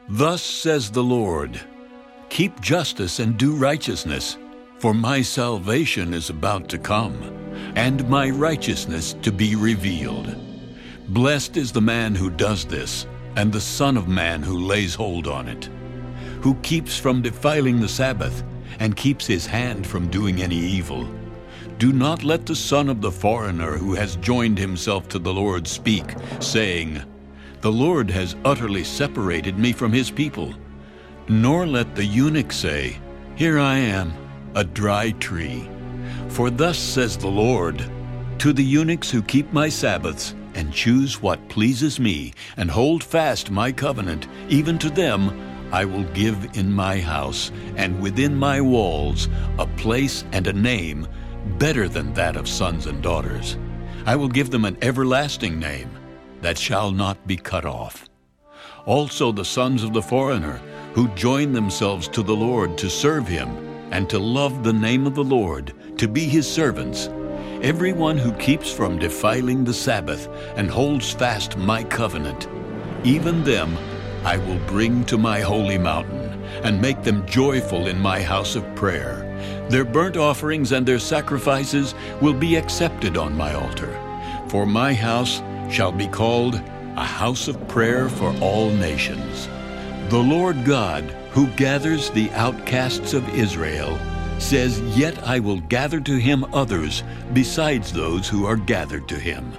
Thus says the Lord, keep justice and do righteousness, for my salvation is about to come, and my righteousness to be revealed. Blessed is the man who does this, and the Son of Man who lays hold on it, who keeps from defiling the Sabbath, and keeps his hand from doing any evil. Do not let the son of the foreigner who has joined himself to the Lord speak, saying, the Lord has utterly separated me from his people. Nor let the eunuch say, here I am, a dry tree. For thus says the Lord, to the eunuchs who keep my Sabbaths, and choose what pleases me, and hold fast my covenant, even to them I will give in my house, and within my walls, a place and a name better than that of sons and daughters. I will give them an everlasting name that shall not be cut off. Also the sons of the foreigner, who join themselves to the Lord to serve him, and to love the name of the Lord, to be his servants, everyone who keeps from defiling the Sabbath, and holds fast my covenant, even them I will bring to my holy mountain, and make them joyful in my house of prayer. Their burnt offerings and their sacrifices will be accepted on my altar. For my house shall be called a house of prayer for all nations. The Lord God, who gathers the outcasts of Israel, says, yet I will gather to him others besides those who are gathered to him.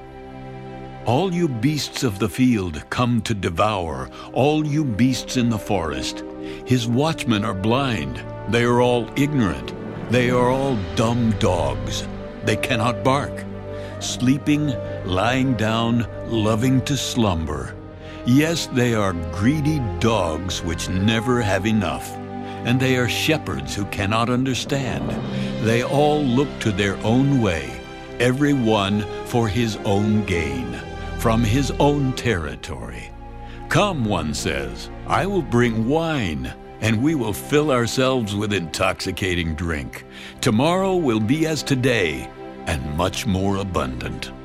All you beasts of the field come to devour, all you beasts in the forest. His watchmen are blind, they are all ignorant, they are all dumb dogs, they cannot bark. Sleeping, lying down, loving to slumber. Yes, they are greedy dogs which never have enough, and they are shepherds who cannot understand. They all look to their own way, every one for his own gain, from his own territory. Come, one says, I will bring wine, and we will fill ourselves with intoxicating drink. Tomorrow will be as today, and much more abundant.